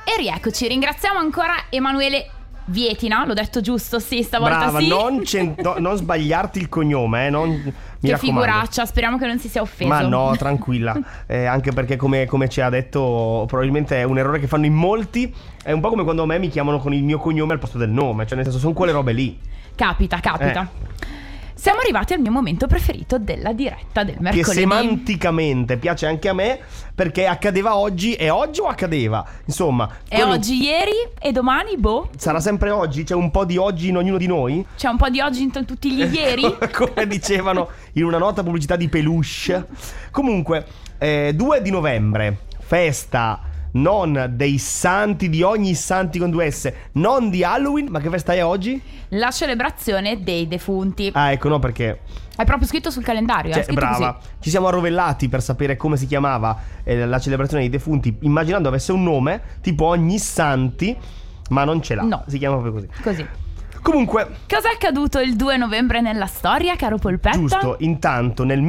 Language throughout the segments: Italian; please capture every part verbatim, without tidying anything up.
E rieccoci, ringraziamo ancora Emanuele Vietina, l'ho detto giusto? Sì, stavolta Brava, sì. non, no, non sbagliarti il cognome, eh, non, mi che raccomando. figuraccia, speriamo che non si sia offeso. Ma no, tranquilla, eh, anche perché come, come ci ha detto, probabilmente è un errore che fanno in molti. È un po' come quando a me mi chiamano con il mio cognome al posto del nome, cioè nel senso, sono quelle robe lì. Capita, capita. Eh. Siamo arrivati al mio momento preferito della diretta del mercoledì. Che semanticamente piace anche a me, perché accadeva oggi. È oggi o accadeva? Insomma, è oggi, ieri e domani, boh. Sarà sempre oggi? C'è un po' di oggi in ognuno di noi? C'è un po' di oggi in t- tutti gli ieri? Come dicevano in una nota pubblicità di peluche. Comunque, eh, due di novembre, festa non dei santi, di ogni santi con due S, non di Halloween. Ma che festa è oggi? La celebrazione dei defunti. Ah, ecco, no, perché è proprio scritto sul calendario, cioè, è scritto brava, così. Ci siamo arrovellati per sapere come si chiamava eh, la celebrazione dei defunti, immaginando avesse un nome tipo ogni santi, ma non ce l'ha. No. Si chiama proprio così. Così. Comunque, cosa è accaduto il due novembre nella storia, caro Polpetta? giusto, intanto nel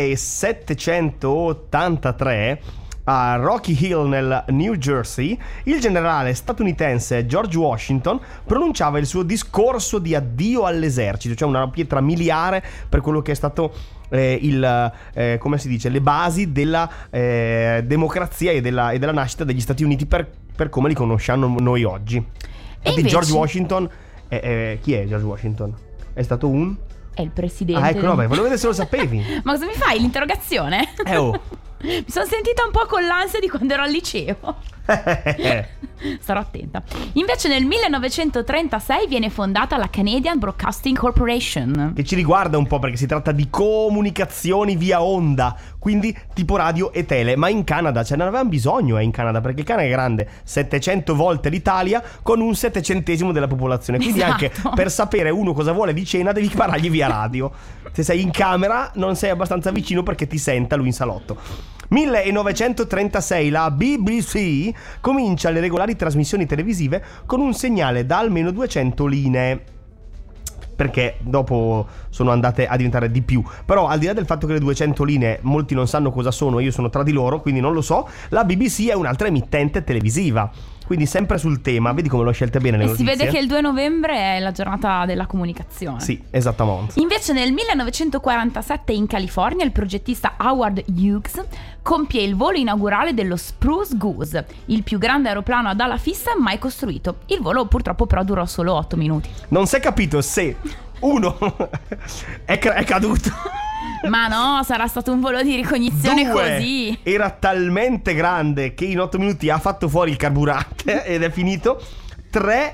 millesettecentottantatré a Rocky Hill nel New Jersey, il generale statunitense George Washington pronunciava il suo discorso di addio all'esercito, cioè una pietra miliare per quello che è stato eh, il eh, come si dice, le basi della eh, democrazia e della, e della nascita degli Stati Uniti per, per come li conosciamo noi oggi. E invece... George Washington è, è, chi è George Washington? È stato un è il presidente. Ah, ecco, no, beh, volevo vedere se lo sapevi. Ma cosa mi fai? L'interrogazione? Eh oh. Mi sono sentita un po' con l'ansia di quando ero al liceo. Starò attenta. Invece nel millenovecentotrentasei viene fondata la Canadian Broadcasting Corporation, che ci riguarda un po' perché si tratta di comunicazioni via onda, quindi tipo radio e tele. Ma in Canada, cioè ne avevamo bisogno eh, in Canada, perché il Canada è grande settecento volte l'Italia con un settecentesimo della popolazione. Quindi esatto. Anche per sapere uno cosa vuole di cena devi parlargli via radio. Se sei in camera non sei abbastanza vicino perché ti senta lui in salotto. millenovecentotrentasei la B B C comincia le regolari trasmissioni televisive con un segnale da almeno duecento linee, perché dopo sono andate a diventare di più. Però al di là del fatto che le duecento linee molti non sanno cosa sono, io sono tra di loro quindi non lo so, la B B C è un'altra emittente televisiva, quindi sempre sul tema. Vedi come l'ho scelte bene le e notizie. si vede che il due novembre è la giornata della comunicazione. Sì, esattamente. Invece nel millenovecentoquarantasette in California il progettista Howard Hughes compie il volo inaugurale dello Spruce Goose, il più grande aeroplano ad ala fissa mai costruito. Il volo purtroppo però durò solo otto minuti. Non si è capito se uno è, ca- è caduto. Ma no, sarà stato un volo di ricognizione. Due, così era talmente grande che in otto minuti ha fatto fuori il carburante ed è finito. Tre,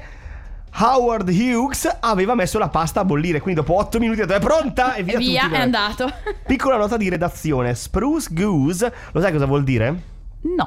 Howard Hughes aveva messo la pasta a bollire, quindi dopo otto minuti ha detto è pronta e via, via tutti, è andato. Piccola nota di redazione: Spruce Goose, lo sai cosa vuol dire? No.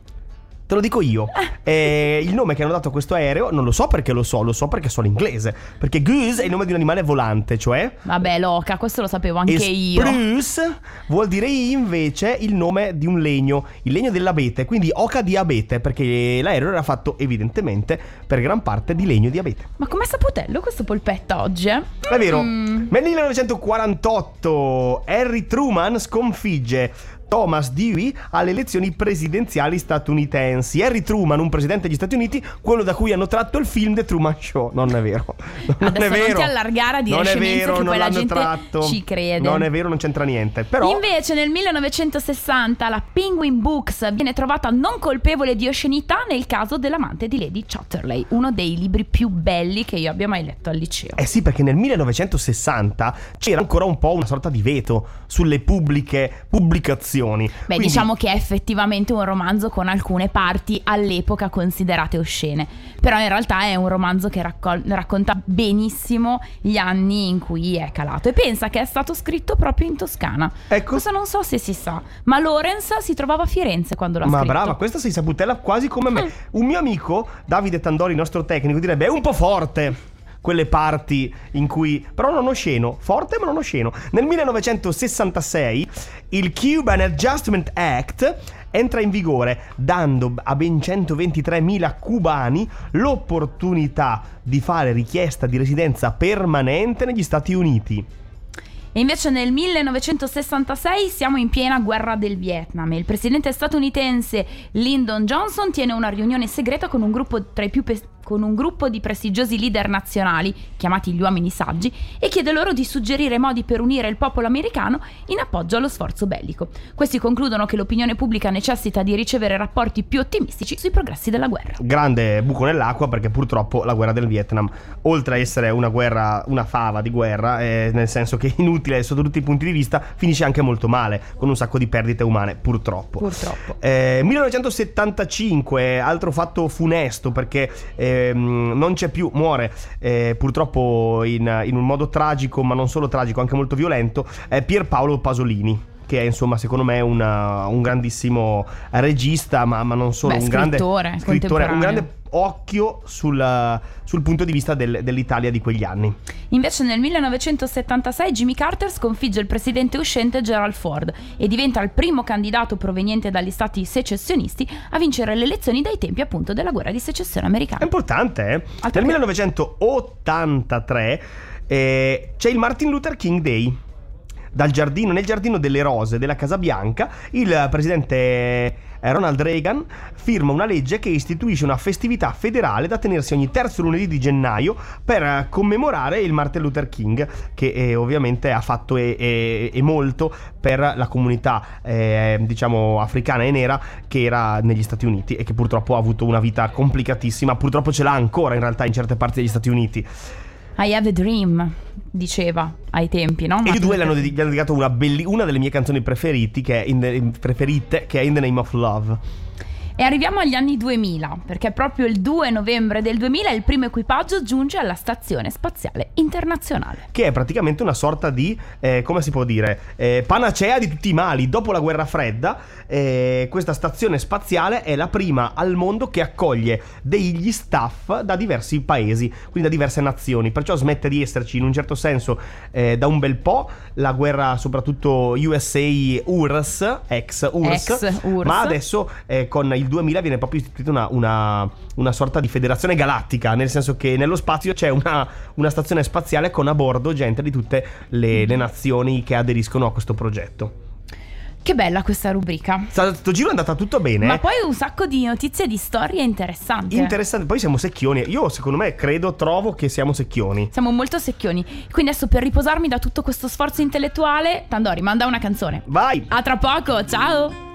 Te lo dico io. eh, Il nome che hanno dato a questo aereo non lo so perché lo so, lo so perché so l'inglese. Perché goose è il nome di un animale volante, cioè vabbè, loca, questo lo sapevo anche e io. Spruce vuol dire invece il nome di un legno, il legno dell'abete, quindi oca di abete, perché l'aereo era fatto evidentemente per gran parte di legno di abete. Ma com'è saputello questo Polpetta oggi, eh? È vero. Mm. Nel millenovecentoquarantotto Harry Truman sconfigge Thomas Dewey alle elezioni presidenziali statunitensi. Harry Truman, un presidente degli Stati Uniti, quello da cui hanno tratto il film The Truman Show. Non è vero. Non Adesso è vero. non ti allargare a dire non è scemenze vero, che non poi la l'hanno gente tratto. ci crede. Non è vero, non c'entra niente. Però invece nel millenovecentosessanta la Penguin Books viene trovata non colpevole di oscenità nel caso dell'amante di Lady Chatterley, uno dei libri più belli che io abbia mai letto al liceo. Eh sì, perché nel millenovecentosessanta c'era ancora un po' una sorta di veto sulle pubbliche pubblicazioni. Beh, Quindi, diciamo che è effettivamente un romanzo con alcune parti all'epoca considerate oscene, però in realtà è un romanzo che raccol- racconta benissimo gli anni in cui è calato. E pensa che è stato scritto proprio in Toscana. Ecco. Questo non so se si sa, ma Lorenz si trovava a Firenze quando l'ha ma scritto. brava, questa sei saputella quasi come me. Un mio amico, Davide Tandori, nostro tecnico, direbbe è un po' forte quelle parti in cui, però non osceno, forte ma non osceno. Nel millenovecentosessantasei il Cuban Adjustment Act entra in vigore, dando a ben centoventitremila cubani l'opportunità di fare richiesta di residenza permanente negli Stati Uniti. E invece nel millenovecentosessantasei siamo in piena guerra del Vietnam. Il presidente statunitense Lyndon Johnson tiene una riunione segreta con un gruppo tra i più pe- con un gruppo di prestigiosi leader nazionali, chiamati gli uomini saggi, e chiede loro di suggerire modi per unire il popolo americano in appoggio allo sforzo bellico. Questi concludono che l'opinione pubblica necessita di ricevere rapporti più ottimistici sui progressi della guerra. Grande buco nell'acqua, perché purtroppo la guerra del Vietnam, oltre a essere una guerra, una fava di guerra, eh, nel senso che è inutile sotto tutti i punti di vista, finisce anche molto male, con un sacco di perdite umane, purtroppo. Purtroppo. Eh, millenovecentosettantacinque, altro fatto funesto, perché eh, non c'è più, muore eh, purtroppo in, in un modo tragico, ma non solo tragico, anche molto violento, è Pierpaolo Pasolini, che è insomma secondo me una, un grandissimo regista, ma, ma non solo, Beh, un grande scrittore, scrittore, un grande occhio sul, sul punto di vista del, dell'Italia di quegli anni. Invece nel millenovecentosettantasei Jimmy Carter sconfigge il presidente uscente Gerald Ford e diventa il primo candidato proveniente dagli stati secessionisti a vincere le elezioni dai tempi appunto della guerra di secessione americana. È importante, eh? Altro Nel che... millenovecentottantatré eh, c'è il Martin Luther King Day. Dal giardino, nel giardino delle rose della Casa Bianca, il presidente Ronald Reagan firma una legge che istituisce una festività federale da tenersi ogni terzo lunedì di gennaio per commemorare il Martin Luther King, che eh, ovviamente ha fatto e, e, e molto per la comunità eh, diciamo africana e nera che era negli Stati Uniti e che purtroppo ha avuto una vita complicatissima, purtroppo ce l'ha ancora in realtà in certe parti degli Stati Uniti. I have a dream, diceva ai tempi, no? E i due l'hanno dedi- gli hanno dedicato una, belli- una delle mie canzoni preferiti, che è in the- preferite, che è In the Name of Love. E arriviamo agli anni duemila, perché proprio il due novembre del duemila il primo equipaggio giunge alla Stazione Spaziale Internazionale. Che è praticamente una sorta di, eh, come si può dire, eh, panacea di tutti i mali. Dopo la guerra fredda, eh, questa stazione spaziale è la prima al mondo che accoglie degli staff da diversi paesi, quindi da diverse nazioni. Perciò smette di esserci in un certo senso eh, da un bel po' la guerra, soprattutto U S A U R S S, ex U R S S, Ex U R S S. ma adesso eh, con il duemila viene proprio istituita una, una, una sorta di federazione galattica, nel senso che nello spazio c'è una, una stazione spaziale con a bordo gente di tutte le, le nazioni che aderiscono a questo progetto. Che bella questa rubrica. Questo giro è andata tutto bene. Ma poi un sacco di notizie di storie interessanti. Interessante. Poi siamo secchioni. Io secondo me credo, trovo che siamo secchioni. Siamo molto secchioni. Quindi adesso, per riposarmi da tutto questo sforzo intellettuale, Tandori manda una canzone. Vai. A tra poco, ciao.